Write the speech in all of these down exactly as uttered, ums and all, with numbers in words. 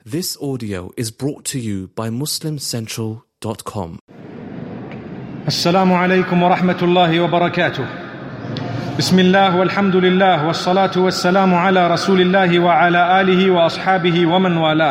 This audio is brought to you by Muslim Central dot com. Assalamu alaikum wa rahmatullahi wa barakatuh. Bismillah walhamdulillah wassalatu wassalamu ala rasulillahi wa ala alihi wa ashabihi wa man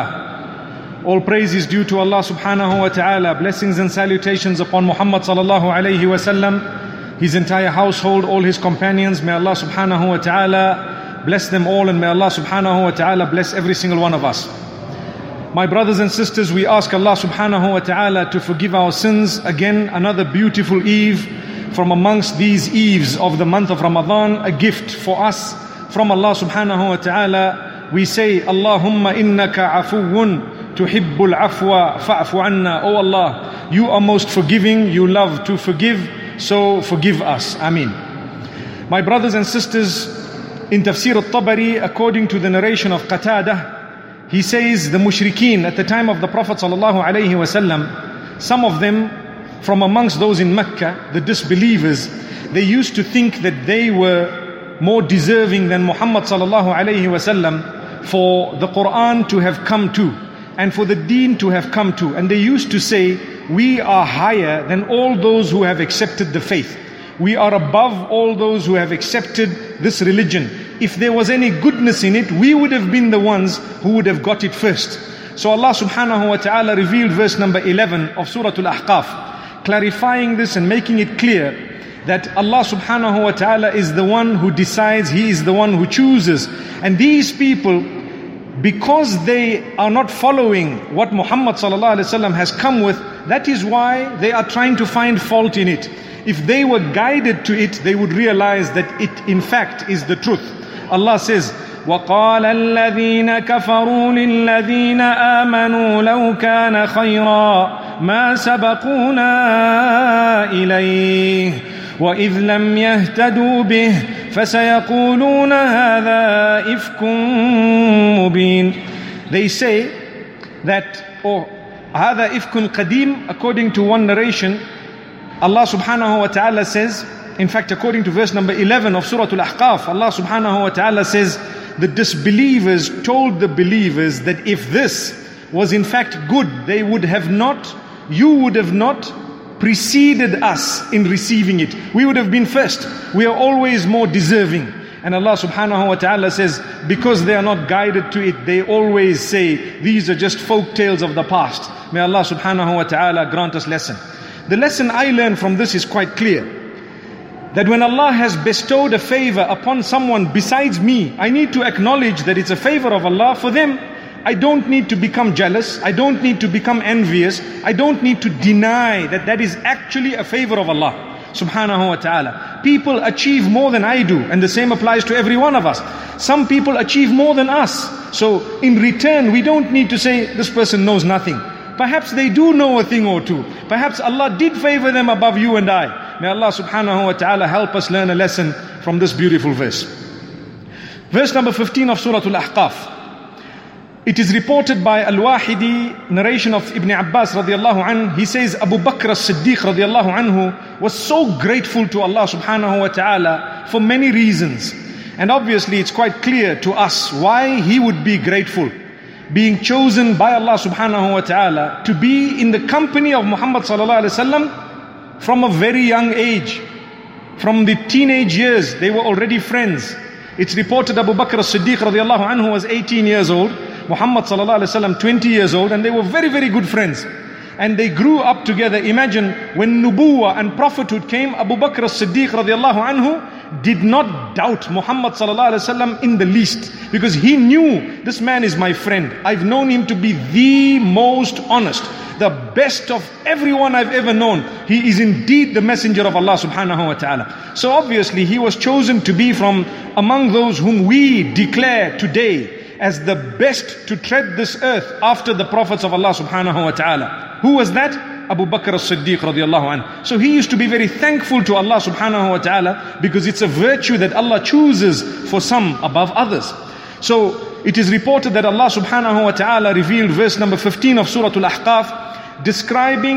walah. All praise is due to Allah subhanahu wa ta'ala. Blessings and salutations upon Muhammad sallallahu alayhi wa sallam, his entire household, all his companions. May Allah subhanahu wa ta'ala bless them all, and may Allah subhanahu wa ta'ala bless every single one of us. My brothers and sisters, we ask Allah subhanahu wa ta'ala to forgive our sins. Again, another beautiful eve from amongst these eves of the month of Ramadan, a gift for us from Allah subhanahu wa ta'ala. We say, Allahumma innaka afuwun tuhibbul afwa fa'fu anna. Oh Allah, you are most forgiving, you love to forgive, so forgive us. Ameen. My brothers and sisters, in Tafsir al-Tabari, according to the narration of Qatadah, he says the mushrikeen at the time of the Prophet sallallahu alaihi wasallam, some of them from amongst those in Mecca, the disbelievers, they used to think that they were more deserving than Muhammad sallallahu alaihi wasallam for the Quran to have come to and for the deen to have come to. And they used to say, we are higher than all those who have accepted the faith. We are above all those who have accepted this religion. If there was any goodness in it, we would have been the ones who would have got it first. So Allah subhanahu wa ta'ala revealed verse number eleven of Surah Al-Ahqaf, clarifying this and making it clear that Allah subhanahu wa ta'ala is the one who decides, He is the one who chooses. And these people, because they are not following what Muhammad sallallahu alaihi wasallam has come with, that is why they are trying to find fault in it. If they were guided to it, they would realize that it in fact is the truth. Allah says, وَقَالَ الَّذِينَ كَفَرُوا لِلَّذِينَ آمَنُوا لَوْ كَانَ خَيْرًا مَا سَبَقُونَا إِلَيْهِ وَإِذْ لَمْ يَهْتَدُوا بِهِ فَسَيَقُولُونَ هَذَا إِفْكٌ مُبِينٌ. They say that, or هَذَا إِفْكٌ قَدِيمٌ, according to one narration, Allah subhanahu wa ta'ala says, in fact, according to verse number eleven of Surah Al-Ahqaf, Allah subhanahu wa ta'ala says, the disbelievers told the believers that if this was in fact good, they would have not, you would have not preceded us in receiving it. We would have been first. We are always more deserving. And Allah subhanahu wa ta'ala says, because they are not guided to it, they always say, these are just folk tales of the past. May Allah subhanahu wa ta'ala grant us lesson. The lesson I learned from this is quite clear. That when Allah has bestowed a favor upon someone besides me, I need to acknowledge that it's a favor of Allah for them. I don't need to become jealous. I don't need to become envious. I don't need to deny that that is actually a favor of Allah subhanahu wa ta'ala. People achieve more than I do, and the same applies to every one of us. Some people achieve more than us. So in return, we don't need to say, this person knows nothing. Perhaps they do know a thing or two. Perhaps Allah did favor them above you and I. May Allah subhanahu wa ta'ala help us learn a lesson from this beautiful verse. Verse number fifteen of Surah Al-Ahqaf. It is reported by Al-Wahidi, narration of Ibn Abbas radiallahu anhu. He says, Abu Bakr as-Siddiq radiallahu anhu was so grateful to Allah subhanahu wa ta'ala for many reasons. And obviously it's quite clear to us why he would be grateful. Being chosen by Allah subhanahu wa ta'ala to be in the company of Muhammad sallallahu alaihi wasallam from a very young age. From the teenage years, they were already friends. It's reported Abu Bakr as-Siddiq radiallahu anhu was eighteen years old, Muhammad sallallahu alaihi wasallam twenty years old, and they were very, very good friends. And they grew up together. Imagine when nubuwah and prophethood came, Abu Bakr as-Siddiq radiallahu anhu did not doubt Muhammad sallallahu alaihi wasallam in the least, because he knew this man is my friend. I've known him to be the most honest, the best of everyone I've ever known. He is indeed the messenger of Allah subhanahu wa ta'ala. So obviously he was chosen to be from among those whom we declare today as the best to tread this earth after the prophets of Allah subhanahu wa ta'ala. Who was that? Abu Bakr as-Siddiq radiallahu anhu. So he used to be very thankful to Allah subhanahu wa ta'ala, because it's a virtue that Allah chooses for some above others. So it is reported that Allah subhanahu wa ta'ala revealed verse number fifteen of Surah Al-Ahqaf, describing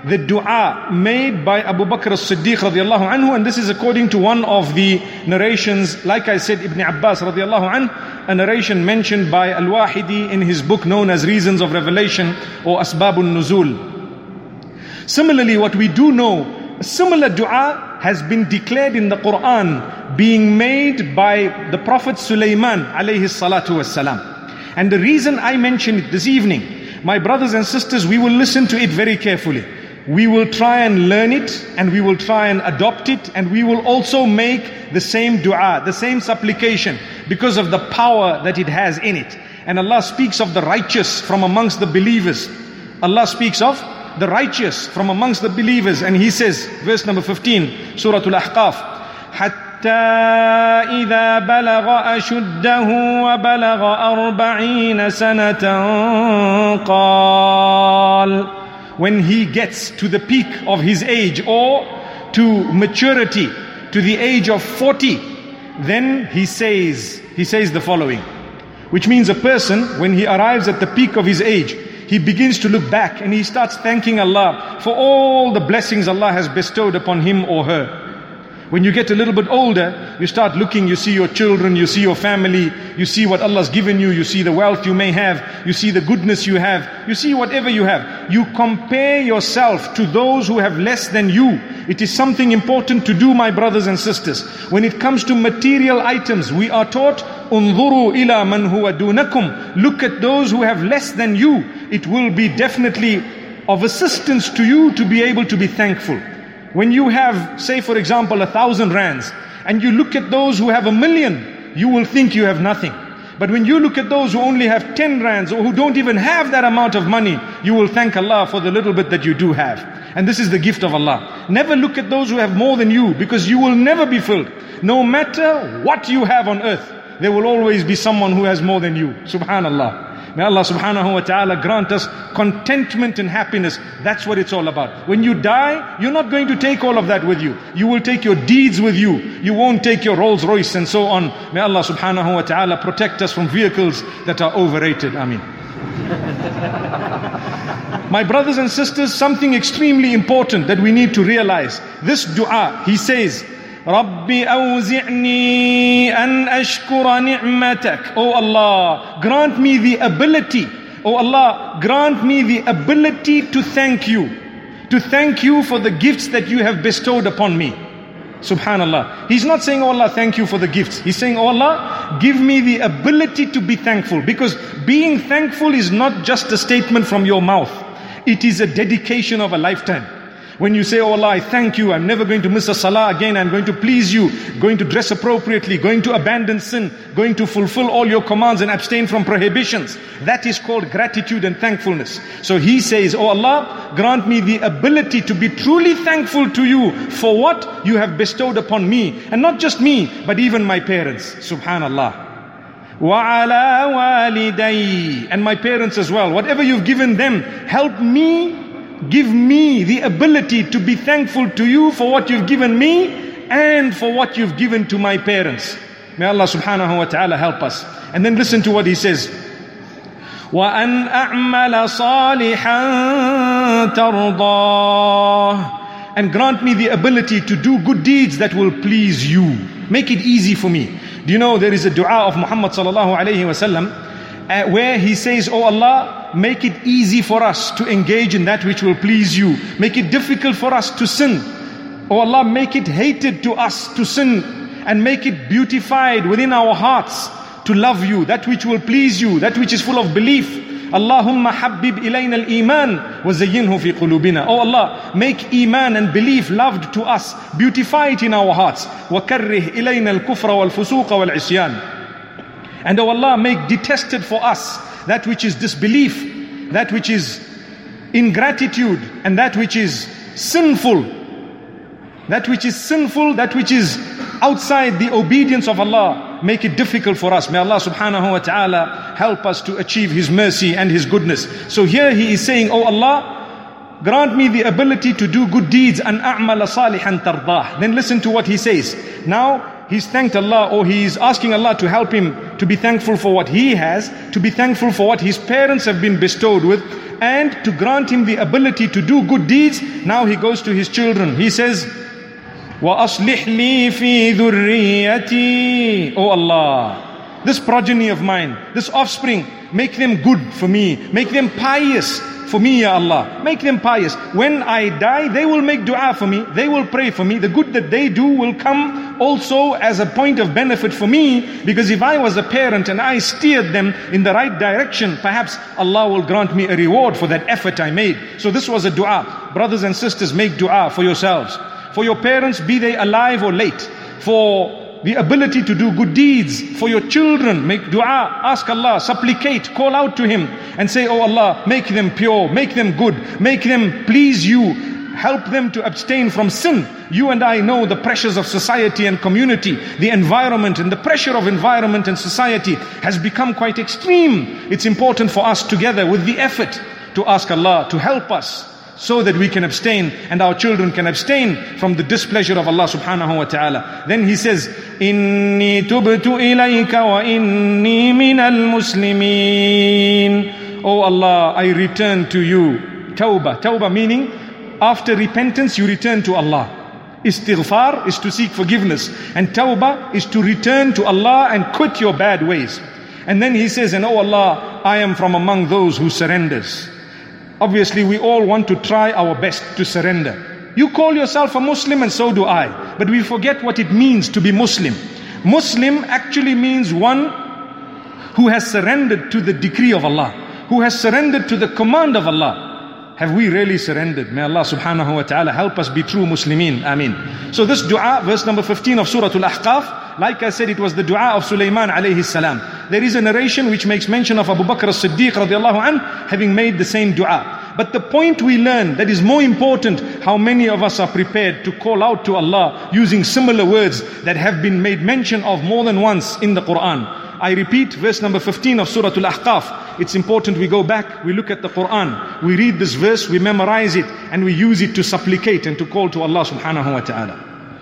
the dua made by Abu Bakr as-Siddiq radiallahu anhu, and this is according to one of the narrations, like I said, Ibn Abbas radiallahu anhu, a narration mentioned by Al-Wahidi in his book known as Reasons of Revelation or Asbabun Nuzul. Similarly, what we do know, a similar dua has been declared in the Quran, being made by the Prophet Sulaiman alayhi salatu wassalam. And the reason I mention it this evening, my brothers and sisters, we will listen to it very carefully. We will try and learn it, and we will try and adopt it, and we will also make the same dua, the same supplication, because of the power that it has in it. And Allah speaks of the righteous from amongst the believers. Allah speaks of the righteous from amongst the believers, and He says, verse number fifteen, Surah Al-Ahqaf, حتى إذا بلغ أشده وبلغ أربعين سنة قال, when he gets to the peak of his age or to maturity, to the age of forty, then he says, he says the following, which means a person, when he arrives at the peak of his age, he begins to look back and he starts thanking Allah for all the blessings Allah has bestowed upon him or her. When you get a little bit older, you start looking, you see your children, you see your family, you see what Allah's given you, you see the wealth you may have, you see the goodness you have, you see whatever you have. You compare yourself to those who have less than you. It is something important to do, my brothers and sisters. When it comes to material items, we are taught, "Unzuru ila man huwa dunakum." Look at those who have less than you. It will be definitely of assistance to you to be able to be thankful. When you have, say for example, a thousand rands, and you look at those who have a million, you will think you have nothing. But when you look at those who only have ten rands, or who don't even have that amount of money, you will thank Allah for the little bit that you do have. And this is the gift of Allah. Never look at those who have more than you, because you will never be filled. No matter what you have on earth, there will always be someone who has more than you. Subhanallah. May Allah subhanahu wa ta'ala grant us contentment and happiness. That's what it's all about. When you die, you're not going to take all of that with you. You will take your deeds with you. You won't take your Rolls Royce and so on. May Allah subhanahu wa ta'ala protect us from vehicles that are overrated. Ameen. My brothers and sisters, something extremely important that we need to realize. This dua, he says, رَبِّ أَوْزِعْنِي أَنْ أَشْكُرَ نِعْمَتَكَ. Oh Allah, grant me the ability. Oh Allah, grant me the ability to thank you. To thank you for the gifts that you have bestowed upon me. Subhanallah. He's not saying, oh Allah, thank you for the gifts. He's saying, oh Allah, give me the ability to be thankful. Because being thankful is not just a statement from your mouth. It is a dedication of a lifetime. When you say, oh Allah, I thank you, I'm never going to miss a salah again, I'm going to please you, going to dress appropriately, going to abandon sin, going to fulfill all your commands and abstain from prohibitions. That is called gratitude and thankfulness. So he says, oh Allah, grant me the ability to be truly thankful to you for what you have bestowed upon me. And not just me, but even my parents. Subhanallah. وَعَلَى وَالِدَيْ. And my parents as well. Whatever you've given them, help me. Give me the ability to be thankful to you for what you've given me and for what you've given to my parents. May Allah subhanahu wa ta'ala help us. And then listen to what he says. وَأَنْ أَعْمَلَ صَالِحًا تَرْضَاهُ. And grant me the ability to do good deeds that will please you. Make it easy for me. Do you know there is a dua of Muhammad sallallahu alayhi wa sallam Uh, where he says, oh Allah, make it easy for us to engage in that which will please you. Make it difficult for us to sin. Oh Allah, make it hated to us to sin, and make it beautified within our hearts to love you, that which will please you, that which is full of belief. Allahumma habbib ilayna al-iman wa zayyinhu fi qulubina. Oh Allah, make iman and belief loved to us. Beautify it in our hearts. Wa karrih ilayna al-kufra wal-fusuqa wal-isyan. And oh Allah, make detested for us that which is disbelief, that which is ingratitude, and that which is sinful. That which is sinful, that which is outside the obedience of Allah. Make it difficult for us. May Allah subhanahu wa ta'ala help us to achieve His mercy and His goodness. So here he is saying, oh Allah, grant me the ability to do good deeds, and a'mala salihan tardah. Then listen to what he says. Now, he's thanked Allah, or he's asking Allah to help him to be thankful for what he has, to be thankful for what his parents have been bestowed with, and to grant him the ability to do good deeds. Now he goes to his children. He says, وَأَصْلِحْ لِي فِي ذُرِّيَّتِي. Oh Allah, this progeny of mine, this offspring, make them good for me. Make them pious for me, Ya Allah. Make them pious. When I die, they will make dua for me. They will pray for me. The good that they do will come also as a point of benefit for me. Because if I was a parent and I steered them in the right direction, perhaps Allah will grant me a reward for that effort I made. So this was a dua. Brothers and sisters, make dua for yourselves. For your parents, be they alive or late. For the ability to do good deeds. For your children, make dua, ask Allah, supplicate, call out to Him and say, oh Allah, make them pure, make them good, make them please you, help them to abstain from sin. You and I know the pressures of society and community, the environment and the pressure of environment and society has become quite extreme. It's important for us together with the effort to ask Allah to help us, so that we can abstain and our children can abstain from the displeasure of Allah subhanahu wa ta'ala. Then he says, Inni tubtu ilayka wa inni minal muslimin. Oh Allah, I return to you. Tawbah. Tawbah meaning, after repentance you return to Allah. Istighfar is to seek forgiveness. And tawbah is to return to Allah and quit your bad ways. And then he says, and oh Allah, I am from among those who surrenders. Obviously, we all want to try our best to surrender. You call yourself a Muslim and so do I. But we forget what it means to be Muslim. Muslim actually means one who has surrendered to the decree of Allah, who has surrendered to the command of Allah. Have we really surrendered? May Allah subhanahu wa ta'ala help us be true Muslimin. Ameen. So this dua, verse number fifteen of Surah Al-Ahqaf, like I said, it was the dua of Sulaiman alayhi salam. There is a narration which makes mention of Abu Bakr as-Siddiq radiallahu anh having made the same dua. But the point we learn that is more important, how many of us are prepared to call out to Allah using similar words that have been made mention of more than once in the Quran. I repeat, verse number fifteen of Surah Al-Ahqaf. It's important we go back, we look at the Quran, we read this verse, we memorize it, and we use it to supplicate and to call to Allah subhanahu wa ta'ala.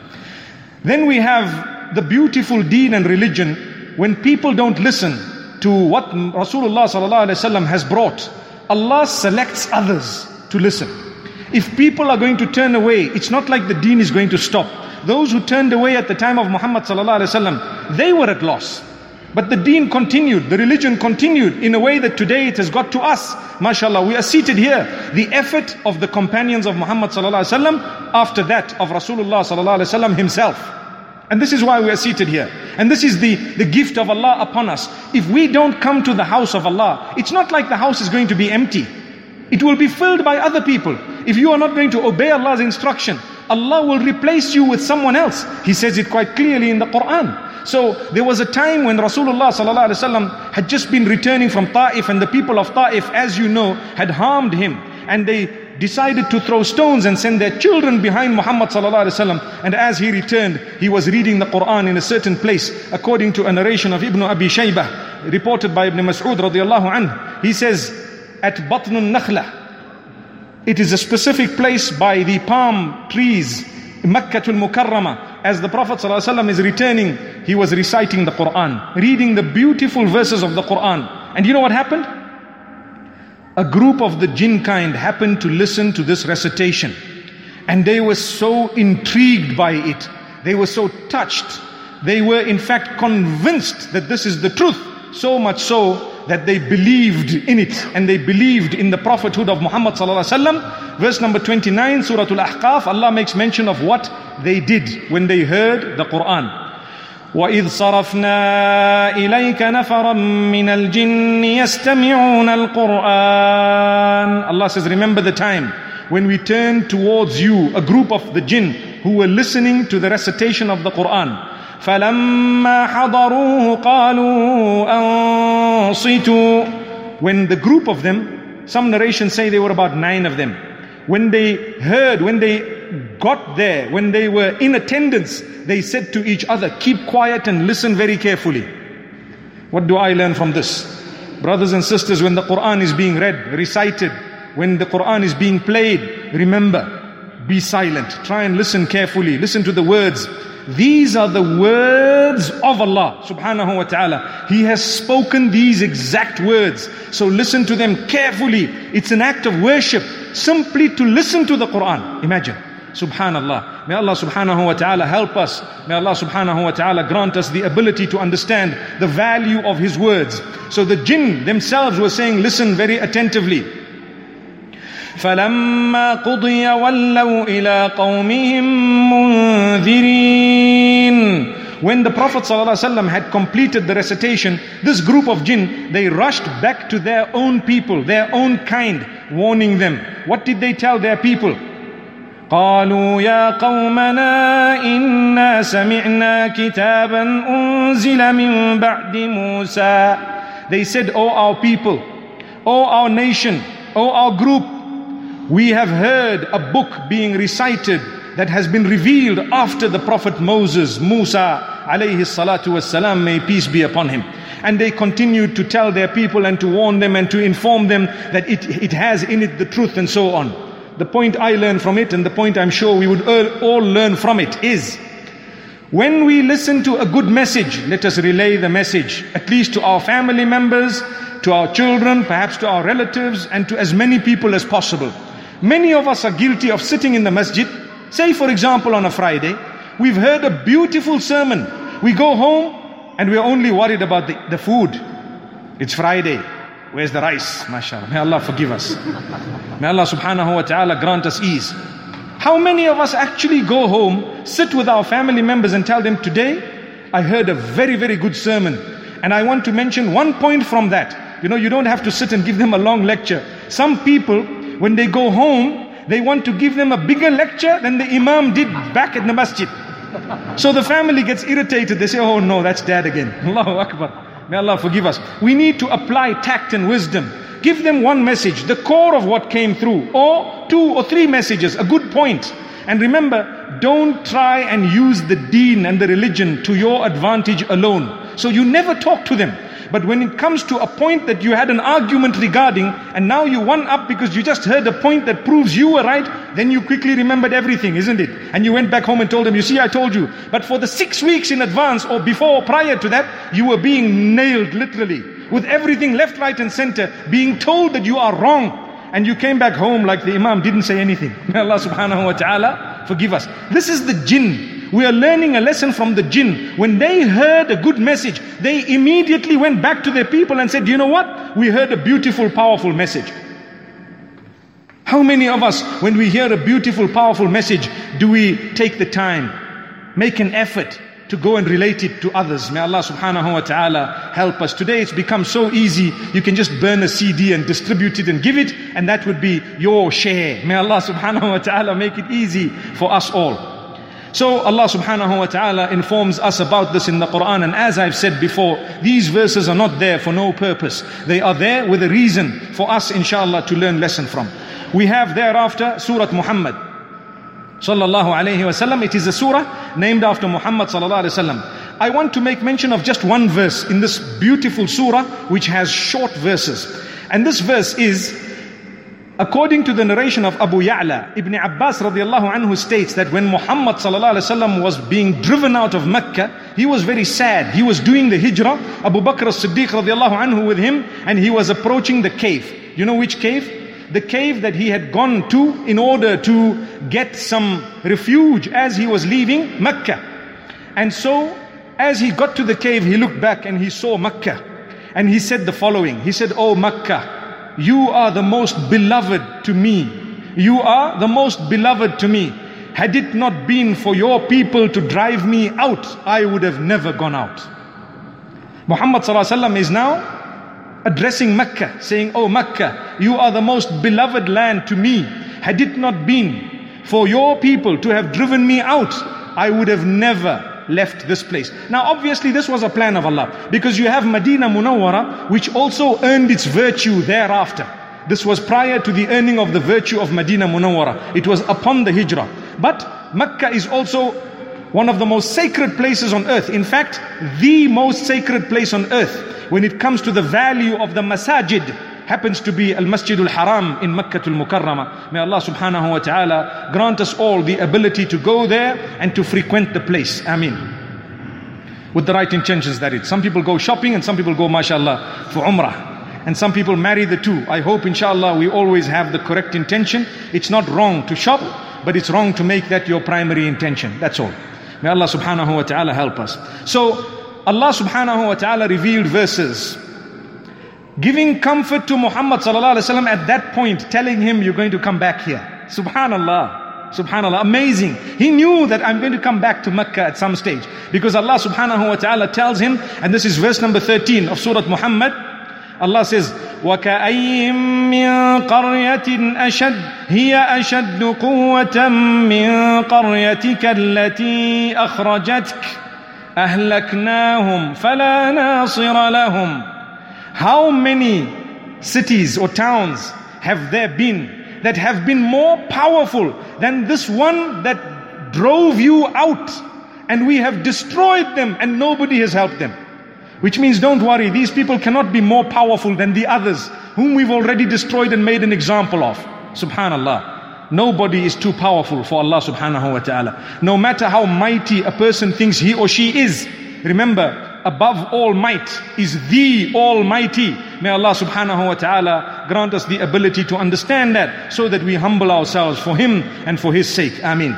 Then we have the beautiful deen and religion when people don't listen to what Rasulullah sallallahu alaihi wasallam has brought. Allah selects others to listen. If people are going to turn away, it's not like the deen is going to stop. Those who turned away at the time of Muhammad sallallahu alaihi wasallam, they were at loss. But the deen continued, the religion continued in a way that today it has got to us. MashaAllah, we are seated here. The effort of the companions of Muhammad sallallahu alaihi wasallam, after that of Rasulullah sallallahu alaihi wasallam himself. And this is why we are seated here. And this is the, the gift of Allah upon us. If we don't come to the house of Allah, it's not like the house is going to be empty. It will be filled by other people. If you are not going to obey Allah's instruction, Allah will replace you with someone else. He says it quite clearly in the Quran. So there was a time when Rasulullah sallallahu alaihi wasallam had just been returning from Ta'if, and the people of Ta'if, as you know, had harmed him. And they decided to throw stones and send their children behind Muhammad sallallahu alaihi wasallam. And as he returned, he was reading the Quran in a certain place, according to a narration of Ibn Abi Shaybah, reported by Ibn Mas'ud radiyallahu anhu. He says, at Batnun Nakhla, it is a specific place by the palm trees, Makkatul Mukarramah. As the Prophet sallallahu alaihi wasallam is returning, he was reciting the Quran, reading the beautiful verses of the Quran. And you know what happened? A group of the jinn kind happened to listen to this recitation, and they were so intrigued by it, they were so touched, they were in fact convinced that this is the truth, so much so that they believed in it, and they believed in the prophethood of Muhammad sallallahu alaihi wasallam. Verse number twenty-nine, Surah Al-Ahqaf, Allah makes mention of what they did when they heard the Quran. وَإِذْ صَرَفْنَا إِلَيْكَ نَفَرًا مِّنَ الْجِنِّ يَسْتَمِعُونَ الْقُرْآنَ. Allah says, remember the time when we turned towards you a group of the jinn who were listening to the recitation of the Quran. فَلَمَّا حَضَرُوهُ قَالُوا أَنصِتُوا. When the group of them, some narrations say they were about nine of them, when they heard, when they got there, when they were in attendance, they said to each other, keep quiet and listen very carefully. What do I learn from this? Brothers and sisters, when the Quran is being read, recited, when the Quran is being played, remember, be silent. Try and listen carefully. Listen to the words. These are the words of Allah subhanahu wa ta'ala. He has spoken these exact words. So listen to them carefully. It's an act of worship simply to listen to the Quran. Imagine. Subhanallah. May Allah subhanahu wa ta'ala help us. May Allah subhanahu wa ta'ala grant us the ability to understand the value of His words. So the jinn themselves were saying, listen very attentively. فَلَمَّا قُضِيَ وَلَّوْا إِلَىٰ قَوْمِهِمْ مُنذِرِينَ. When the Prophet ﷺ had completed the recitation, this group of jinn, they rushed back to their own people, their own kind, warning them. What did they tell their people? قالوا يا قومنا إنا سمعنا كتابا أنزل من بعد موسى. They said, O our people, O our nation, O our group, we have heard a book being recited that has been revealed after the Prophet Moses, Musa alayhi salatu wassalam, may peace be upon him. And they continued to tell their people and to warn them and to inform them that it, it has in it the truth and so on. The point I learned from it, and the point I'm sure we would all learn from it, is when we listen to a good message, let us relay the message, at least to our family members, to our children, perhaps to our relatives, and to as many people as possible. Many of us are guilty of sitting in the masjid. Say for example on a Friday, we've heard a beautiful sermon. We go home and we're only worried about the, the food. It's Friday. Where's the rice? MashaAllah. May Allah forgive us. May Allah subhanahu wa ta'ala grant us ease. How many of us actually go home, sit with our family members and tell them, today I heard a very, very good sermon. And I want to mention one point from that. You know, you don't have to sit and give them a long lecture. Some people, when they go home, they want to give them a bigger lecture than the imam did back at the masjid. So the family gets irritated. They say, oh no, that's dad again. Allahu Akbar. May Allah forgive us. We need to apply tact and wisdom. Give them one message, the core of what came through, or two or three messages, a good point. And remember, don't try and use the deen and the religion to your advantage alone. So you never talk to them. But when it comes to a point that you had an argument regarding, and now you won up because you just heard a point that proves you were right, then you quickly remembered everything, isn't it? And you went back home and told them, you see, I told you. But for the six weeks in advance or before, prior to that, you were being nailed literally, with everything left, right and center, being told that you are wrong. And you came back home like the imam didn't say anything. May Allah subhanahu wa ta'ala forgive us. This is the jinn. We are learning a lesson from the jinn. When they heard a good message, they immediately went back to their people and said, you know what? We heard a beautiful, powerful message. How many of us, when we hear a beautiful, powerful message, do we take the time, make an effort to go and relate it to others? May Allah subhanahu wa ta'ala help us. Today it's become so easy. You can just burn a C D and distribute it and give it, and that would be your share. May Allah subhanahu wa ta'ala make it easy for us all. So Allah subhanahu wa ta'ala informs us about this in the Quran, and as I've said before, these verses are not there for no purpose. They are there with a reason for us, inshallah, to learn lesson from. We have thereafter Surah Muhammad sallallahu alayhi wa sallam. It is a surah named after Muhammad sallallahu alayhi wa sallam. I want to make mention of just one verse in this beautiful surah, which has short verses. And this verse is, according to the narration of Abu Ya'la, Ibn Abbas radiallahu anhu states that when Muhammad sallallahu alaihi wasallam was being driven out of Mecca, he was very sad. He was doing the hijrah, Abu Bakr as-Siddiq radiallahu anhu with him, and he was approaching the cave. You know which cave? The cave that he had gone to in order to get some refuge as he was leaving Mecca. And so, as he got to the cave, he looked back and he saw Mecca. And he said the following. He said, "Oh Mecca, you are the most beloved to me. You are the most beloved to me. Had it not been for your people to drive me out, I would have never gone out." Muhammad sallallahu alaihi wasallam is now addressing Mecca, saying, "Oh Mecca, you are the most beloved land to me. Had it not been for your people to have driven me out, I would have never left this place." Now obviously this was a plan of Allah, because you have Medina Munawwara, which also earned its virtue thereafter. This was prior to the earning of the virtue of Medina Munawwara. It was upon the hijrah. But Mecca is also one of the most sacred places on earth. In fact, the most sacred place on earth when it comes to the value of the masajid happens to be Al-Masjid Al-Haram in Makkah Al-Mukarramah. May Allah subhanahu wa ta'ala grant us all the ability to go there and to frequent the place. Ameen. With the right intentions, that is. Some people go shopping and some people go, mashallah, for Umrah. And some people marry the two. I hope, inshallah, we always have the correct intention. It's not wrong to shop, but it's wrong to make that your primary intention. That's all. May Allah subhanahu wa ta'ala help us. So, Allah subhanahu wa ta'ala revealed verses giving comfort to Muhammad sallallahu alaihi wasallam at that point, telling him, you're going to come back here. Subhanallah. Subhanallah. Amazing. He knew that I'm going to come back to Mecca at some stage. Because Allah subhanahu wa ta'ala tells him, and this is verse number thirteen of Surah Muhammad, Allah says, وَكَأَيٍّ مِّن قَرْيَةٍ أَشَدْ هِيَ أَشَدُّ قُوَّةً مِّن قَرْيَتِكَ الَّتِي أَخْرَجَتْكَ أَهْلَكْنَاهُمْ فَلَا نَاصِرَ لَهُمْ. How many cities or towns have there been that have been more powerful than this one that drove you out, and we have destroyed them and nobody has helped them? Which means, don't worry, these people cannot be more powerful than the others whom we've already destroyed and made an example of. Subhanallah. Nobody is too powerful for Allah subhanahu wa ta'ala. No matter how mighty a person thinks he or she is, remember, above all might is the Almighty. May Allah subhanahu wa ta'ala grant us the ability to understand that, so that we humble ourselves for Him and for His sake. Ameen.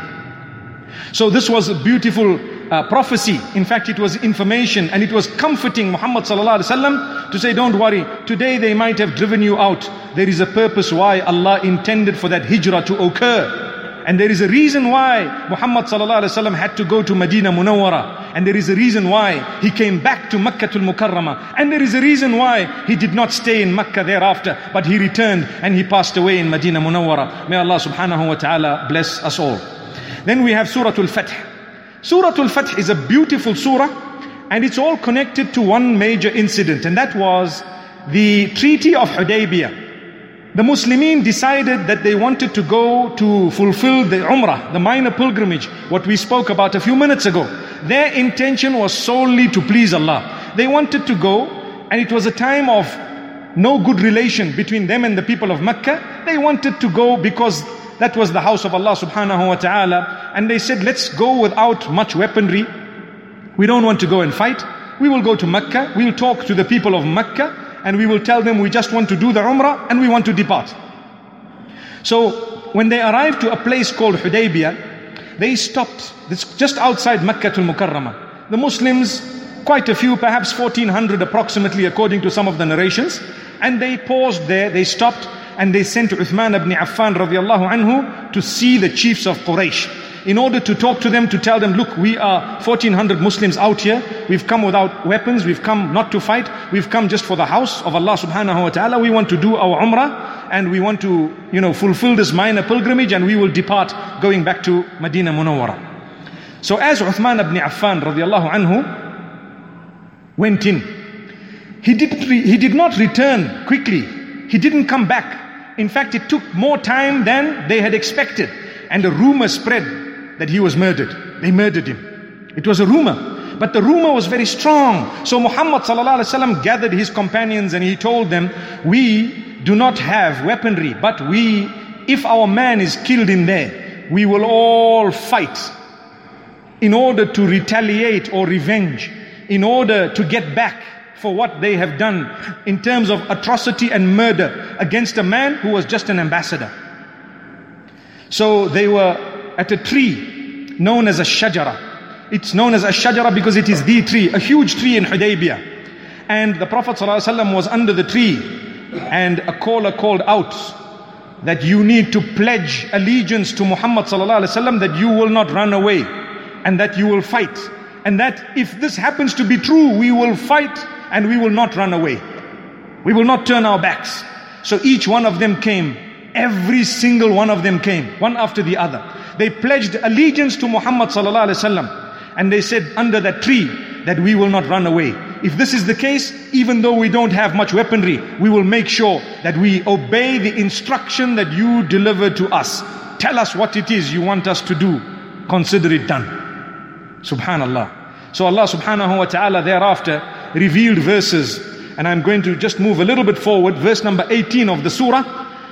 So this was a beautiful Uh, prophecy. In fact, it was information, and it was comforting Muhammad sallallahu alaihi wasallam to say, don't worry, today they might have driven you out. There is a purpose why Allah intended for that hijrah to occur. And there is a reason why Muhammad sallallahu alaihi wasallam had to go to Medina Munawwara. And there is a reason why he came back to Makkah al-Mukarramah. And there is a reason why he did not stay in Makkah thereafter, but he returned and he passed away in Medina Munawwara. May Allah subhanahu wa ta'ala bless us all. Then we have Surah Al-Fath. Surah Al-Fath is a beautiful surah, and it's all connected to one major incident, and that was the Treaty of Hudaybiyah. The Muslimin decided that they wanted to go to fulfill the Umrah, the minor pilgrimage, what we spoke about a few minutes ago. Their intention was solely to please Allah. They wanted to go, and it was a time of no good relation between them and the people of Mecca. They wanted to go because that was the house of Allah subhanahu wa ta'ala. And they said, let's go without much weaponry. We don't want to go and fight. We will go to Mecca. We'll talk to the people of Mecca. And we will tell them we just want to do the Umrah and we want to depart. So when they arrived to a place called Hudaybiyah, they stopped. It's just outside Makkah al-Mukarramah. The Muslims, quite a few, perhaps fourteen hundred approximately according to some of the narrations. And they paused there, they stopped. And they sent Uthman ibn Affan radiallahu anhu to see the chiefs of Quraysh, in order to talk to them, to tell them, look, we are fourteen hundred Muslims out here. We've come without weapons. We've come not to fight. We've come just for the house of Allah subhanahu wa ta'ala. We want to do our Umrah, and we want to, you know, fulfill this minor pilgrimage, and we will depart going back to Medina Munawwara. So as Uthman ibn Affan radiallahu anhu went in, he did, he did not return quickly. He didn't come back. In fact, it took more time than they had expected. And a rumor spread that he was murdered. They murdered him. It was a rumor. But the rumor was very strong. So Muhammad sallallahu alaihi wasallam gathered his companions and he told them, we do not have weaponry, but we, if our man is killed in there, we will all fight in order to retaliate or revenge, in order to get back for what they have done in terms of atrocity and murder against a man who was just an ambassador. So they were at a tree known as a shajara. It's known as a shajara because it is the tree, a huge tree in Hudaybiyah. And the Prophet ﷺ was under the tree, and a caller called out that you need to pledge allegiance to Muhammad ﷺ, that you will not run away and that you will fight. And that if this happens to be true, we will fight and we will not run away. We will not turn our backs. So each one of them came. Every single one of them came, one after the other. They pledged allegiance to Muhammad sallallahu alaihi wasallam, and they said under that tree that we will not run away. If this is the case, even though we don't have much weaponry, we will make sure that we obey the instruction that you deliver to us. Tell us what it is you want us to do. Consider it done. Subhanallah. So Allah subhanahu wa ta'ala thereafter revealed verses and I'm going to just move a little bit forward, verse number eighteen of the surah.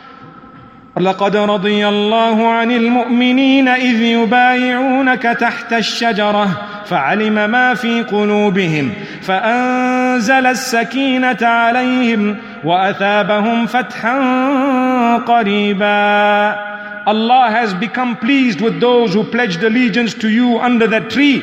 لَقَدْ رَضِيَ اللَّهُ عَنِ الْمُؤْمِنِينَ إِذْ يُبَايِعُونَكَ تَحْتَ الشَّجَرَةِ فَعَلِمَ مَا فِي قُلُوبِهِمْ فَأَنزَلَ السَّكِينَةَ عَلَيْهِمْ وَأَثَابَهُمْ فَتْحًا قَرِيبًا. Allah has become pleased with those who pledged allegiance to you under that tree.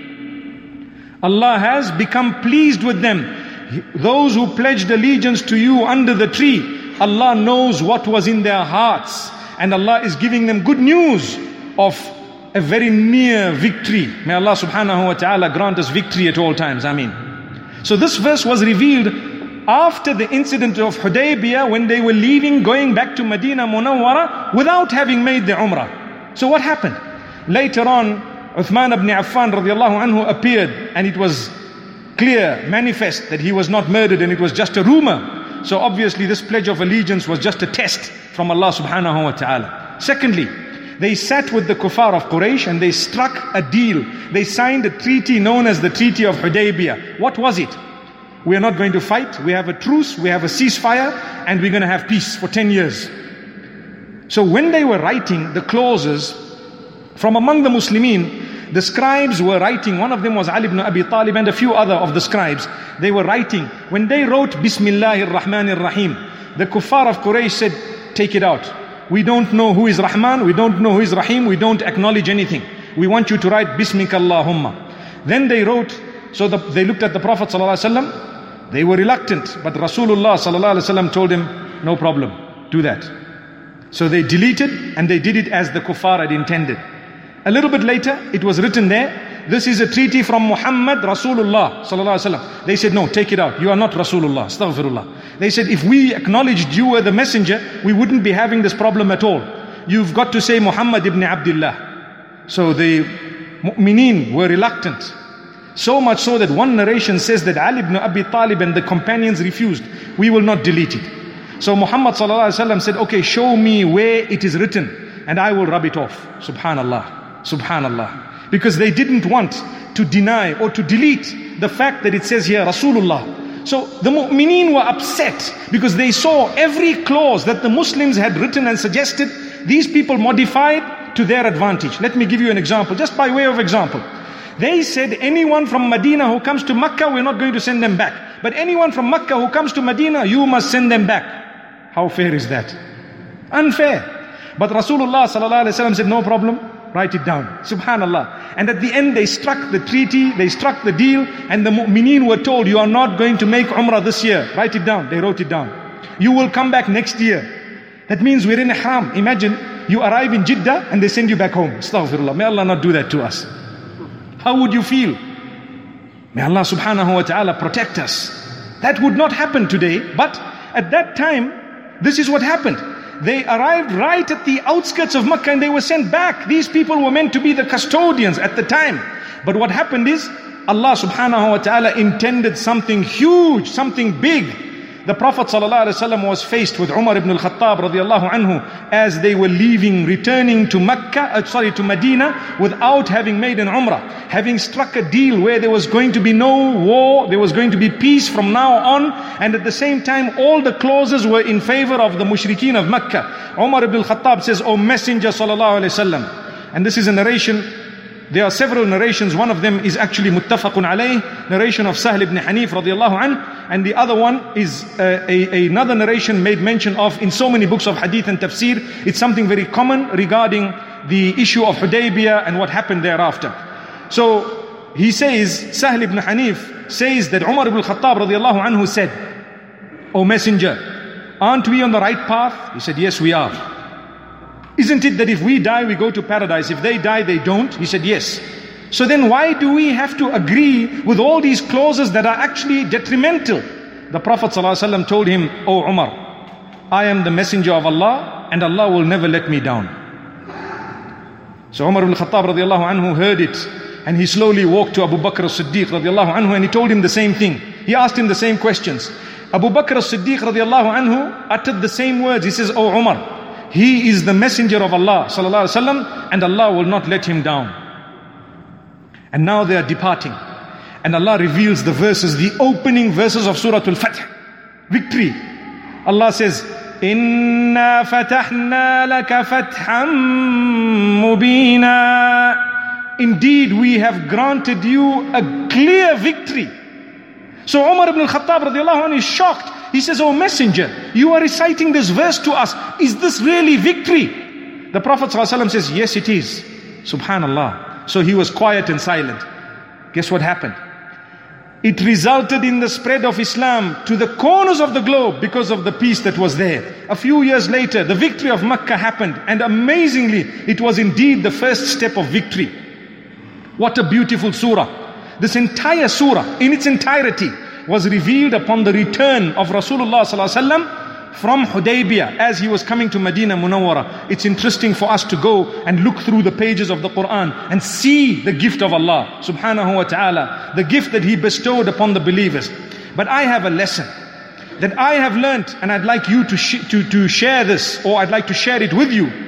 Allah has become pleased with them. Those who pledged allegiance to you under the tree, Allah knows what was in their hearts, and Allah is giving them good news of a very near victory. May Allah subhanahu wa ta'ala grant us victory at all times. Ameen. So this verse was revealed after the incident of Hudaybiyah, when they were leaving, going back to Medina Munawwara without having made the Umrah. So what happened? Later on, Uthman ibn Affan radiallahu anhu appeared, and it was clear, manifest that he was not murdered and it was just a rumor. So obviously this pledge of allegiance was just a test from Allah subhanahu wa ta'ala. Secondly, they sat with the kuffar of Quraysh and they struck a deal. They signed a treaty known as the Treaty of Hudaybiyah. What was it? We are not going to fight. We have a truce, we have a ceasefire, and we're going to have peace for ten years. So when they were writing the clauses, from among the Muslimin, the scribes were writing. One of them was Ali ibn Abi Talib and a few other of the scribes. They were writing. When they wrote Bismillahir Rahmanir Rahim, the kuffar of Quraysh said, take it out. We don't know who is Rahman, we don't know who is Rahim, we don't acknowledge anything. We want you to write Bismika Allahumma. Then they wrote, so the, they looked at the Prophet ﷺ. They were reluctant, but Rasulullah ﷺ told him, no problem, do that. So they deleted and they did it as the kuffar had intended. A little bit later, it was written there, this is a treaty from Muhammad Rasulullah sallallahu alaihi wasallam. They said, no, take it out. You are not Rasulullah. Astaghfirullah. They said, if we acknowledged you were the messenger, we wouldn't be having this problem at all. You've got to say Muhammad ibn Abdullah. So the mu'mineen were reluctant. So much so that one narration says that Ali ibn Abi Talib and the companions refused. We will not delete it. So Muhammad sallallahu alaihi wasallam said, okay, show me where it is written and I will rub it off. Subhanallah. Subhanallah. Because they didn't want to deny or to delete the fact that it says here Rasulullah. So the mu'mineen were upset because they saw every clause that the Muslims had written and suggested, these people modified to their advantage. Let me give you an example, just by way of example. They said anyone from Medina who comes to Makkah, we're not going to send them back. But anyone from Makkah who comes to Medina, you must send them back. How fair is that? Unfair. But Rasulullah sallallahu alaihi wasallam said, no problem. Write it down. Subhanallah. And at the end they struck the treaty, they struck the deal, and the mu'mineen were told, you are not going to make Umrah this year. Write it down. They wrote it down. You will come back next year. That means we're in Ihram. Imagine you arrive in Jeddah and they send you back home. Astaghfirullah. May Allah not do that to us. How would you feel? May Allah subhanahu wa ta'ala protect us. That would not happen today, but at that time, this is what happened. They arrived right at the outskirts of Makkah and they were sent back. These people were meant to be the custodians at the time. But what happened is, Allah subhanahu wa ta'ala intended something huge, something big. The Prophet sallallahu alaihi wasallam was faced with Umar ibn al-Khattab radiallahu anhu as they were leaving, returning to Makkah, uh, sorry, to Medina without having made an Umrah. Having struck a deal where there was going to be no war, there was going to be peace from now on, and at the same time all the clauses were in favor of the mushrikeen of Makkah. Umar ibn al-Khattab says, O Messenger sallallahu alaihi wasallam. And this is a narration. There are several narrations. One of them is actually muttafaqun alayh, narration of Sahl ibn Hanif radiallahu anhu, and the other one is uh, a, a, another narration made mention of in so many books of hadith and tafsir. It's something very common regarding the issue of Hudaybiyah and what happened thereafter. So he says, Sahl ibn Hanif says that Umar ibn al-Khattab radiallahu anhu said, O Messenger, aren't we on the right path? He said, yes, we are. Isn't it that if we die, we go to paradise? If they die, they don't? He said, yes. So then why do we have to agree with all these clauses that are actually detrimental? The Prophet ﷺ told him, O Umar, I am the messenger of Allah and Allah will never let me down. So Umar ibn Khattab radiallahu anhu heard it and he slowly walked to Abu Bakr as-Siddiq radiallahu anhu and he told him the same thing. He asked him the same questions. Abu Bakr as-Siddiq radiallahu anhu uttered the same words. He says, O Umar, he is the messenger of Allah sallallahu alaihi wasallam and Allah will not let him down. And now they are departing. And Allah reveals the verses, the opening verses of Surah Al-Fath. Victory. Allah says, Inna fatahna laka fathan mubina. Indeed, we have granted you a clear victory. So Umar ibn al-Khattab radiallahu anhu is shocked. He says, oh messenger, you are reciting this verse to us. Is this really victory? The Prophet ﷺ says, yes it is. Subhanallah. So he was quiet and silent. Guess what happened? It resulted in the spread of Islam to the corners of the globe because of the peace that was there. A few years later, the victory of Mecca happened, and amazingly, it was indeed the first step of victory. What a beautiful surah. This entire surah, in its entirety, was revealed upon the return of Rasulullah sallallahu alaihi wasallam from Hudaybiyah as he was coming to Medina Munawwara. It's interesting for us to go and look through the pages of the Quran and see the gift of Allah subhanahu wa ta'ala, the gift that He bestowed upon the believers. But I have a lesson that I have learnt, and I'd like you to, sh- to, to share this, or I'd like to share it with you.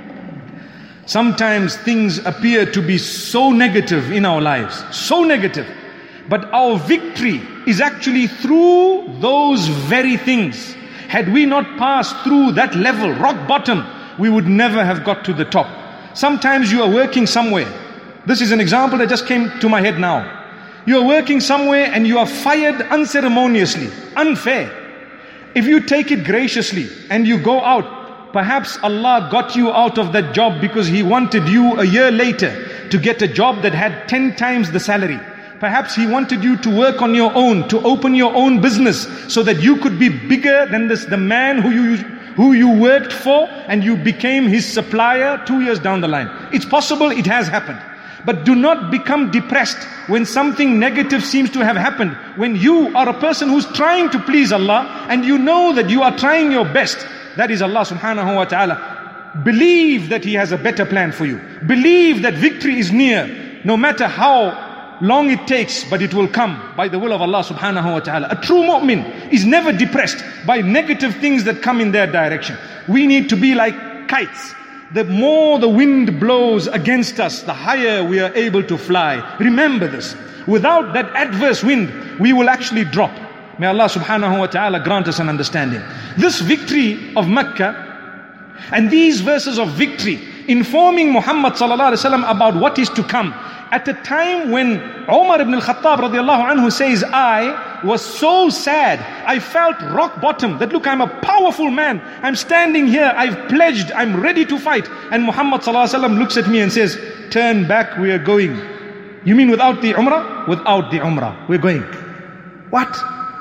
Sometimes things appear to be so negative in our lives, so negative. But our victory is actually through those very things. Had we not passed through that level, rock bottom, we would never have got to the top. Sometimes you are working somewhere. This is an example that just came to my head now. You are working somewhere and you are fired unceremoniously, unfair. If you take it graciously and you go out, perhaps Allah got you out of that job because He wanted you a year later to get a job that had ten times the salary. Perhaps He wanted you to work on your own, to open your own business so that you could be bigger than this, the man who you, who you worked for, and you became his supplier two years down the line. It's possible, it has happened. But do not become depressed when something negative seems to have happened. When you are a person who's trying to please Allah and you know that you are trying your best, that is Allah subhanahu wa ta'ala. Believe that He has a better plan for you. Believe that victory is near, no matter how long it takes, but it will come by the will of Allah subhanahu wa ta'ala. A true mu'min is never depressed by negative things that come in their direction. We need to be like kites. The more the wind blows against us, the higher we are able to fly. Remember this. Without that adverse wind, we will actually drop. May Allah subhanahu wa ta'ala grant us an understanding. This victory of Mecca and these verses of victory informing Muhammad sallallahu alaihi wasallam about what is to come at a time when Umar ibn al-Khattab radiallahu anhu says, I was so sad, I felt rock bottom, that look, I'm a powerful man, I'm standing here, I've pledged, I'm ready to fight. And Muhammad sallallahu alaihi wasallam looks at me and says, turn back, we are going. You mean without the Umrah? Without the Umrah, we're going. What?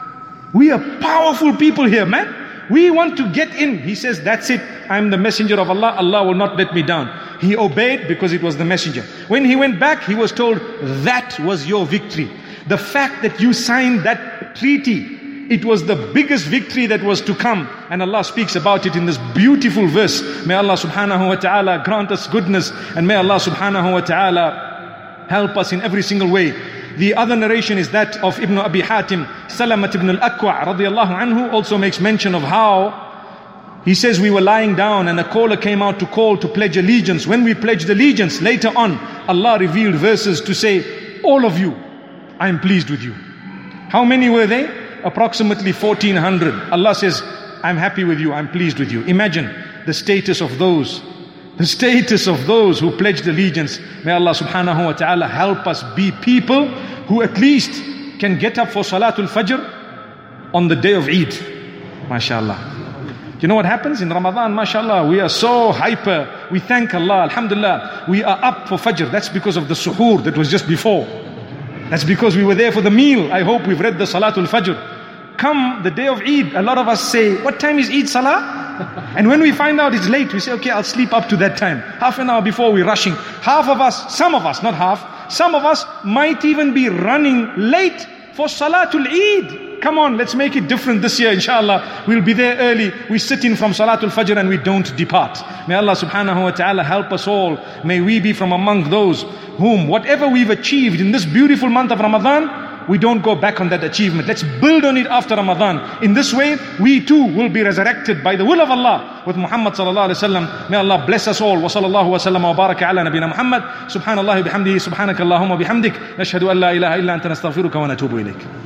We are powerful people here, man. We want to get in. He says, that's it. I'm the messenger of Allah. Allah will not let me down. He obeyed because it was the messenger. When he went back, he was told, that was your victory. The fact that you signed that treaty, it was the biggest victory that was to come. And Allah speaks about it in this beautiful verse. May Allah subhanahu wa ta'ala grant us goodness. And may Allah subhanahu wa ta'ala help us in every single way. The other narration is that of Ibn Abi Hatim. Salamat ibn al-Akwa radiallahu anhu also makes mention of how he says we were lying down and a caller came out to call to pledge allegiance. When we pledged allegiance, later on, Allah revealed verses to say, all of you, I am pleased with you. How many were they? Approximately fourteen hundred. Allah says, I'm happy with you, I'm pleased with you. Imagine the status of those The status of those who pledged allegiance. May Allah subhanahu wa ta'ala help us be people who at least can get up for Salatul Fajr on the day of Eid. MashaAllah. You know what happens in Ramadan? MashaAllah, we are so hyper. We thank Allah, alhamdulillah. We are up for Fajr. That's because of the suhoor that was just before. That's because we were there for the meal. I hope we've read the Salatul Fajr. Come the day of Eid, a lot of us say, what time is Eid Salah? And when we find out it's late, we say, okay, I'll sleep up to that time. Half an hour before we're rushing. Half of us, some of us, not half, some of us might even be running late for Salatul Eid. Come on, let's make it different this year, inshallah. We'll be there early. We sit in from Salatul Fajr and we don't depart. May Allah subhanahu wa ta'ala help us all. May we be from among those whom, whatever we've achieved in this beautiful month of Ramadan, we don't go back on that achievement. Let's build on it after Ramadan. In this way, we too will be resurrected by the will of Allah with Muhammad sallallahu alaihi wasallam. May Allah bless us all. Wa sallallahu wa sallam wa baraka ala nabina Muhammad. Subhanallah bihamdihi, subhanakallahumma bihamdik. Nashhadu an la ilaha illa anta nastaghfiruka wa natubu ilayk.